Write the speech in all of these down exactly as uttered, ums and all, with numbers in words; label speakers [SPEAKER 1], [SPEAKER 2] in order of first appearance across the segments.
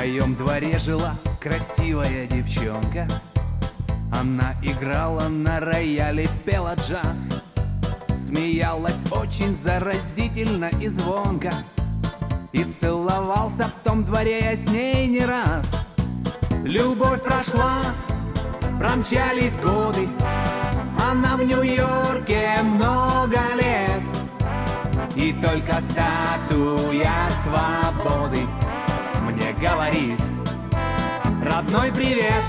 [SPEAKER 1] моем дворе жила красивая девчонка. Она играла на рояле, пела джаз, смеялась очень заразительно и звонко. И целовался в том дворе я с ней не раз. Любовь прошла, промчались годы, она в Нью-Йорке много лет. И только статуя свободы мне говорит: родной, привет.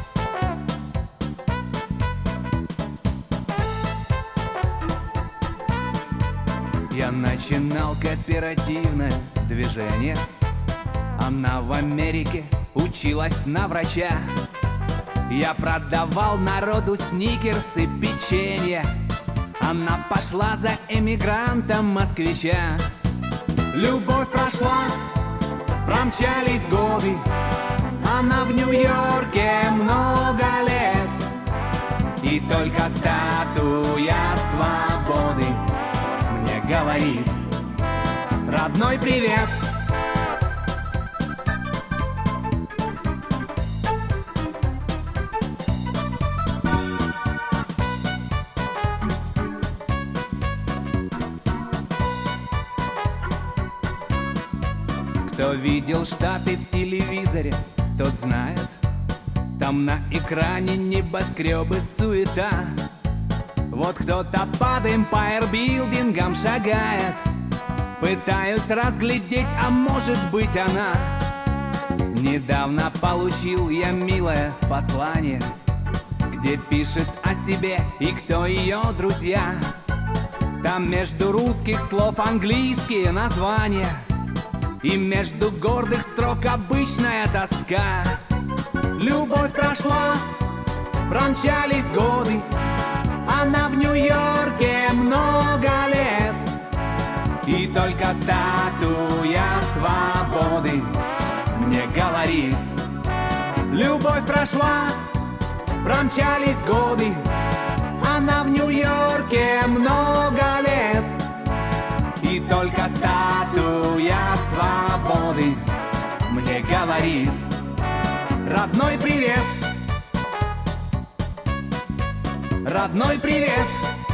[SPEAKER 1] Я начинал кооперативное движение. Она в Америке училась на врача. Я продавал народу сникерсы, печенье. Она пошла за эмигрантом москвича. Любовь прошла, промчались годы, она в Нью-Йорке много лет. И только статуя свободы мне говорит: родной, привет. Кто видел Штаты в телевизоре, тот знает, там на экране небоскребы, суета. Вот кто-то под эмпайр-билдингом шагает. Пытаюсь разглядеть, а может быть она. Недавно получил я милое послание, где пишет о себе и кто ее друзья. Там между русских слов английские названия, и между гордых строк обычная тоска. Любовь прошла, промчались годы, она в Нью-Йорке много лет. И только статуя свободы мне говорит: любовь прошла, промчались годы, она в Нью-Йорке много лет. И только статуя свободы мне говорит: родной, привет. Родной, привет.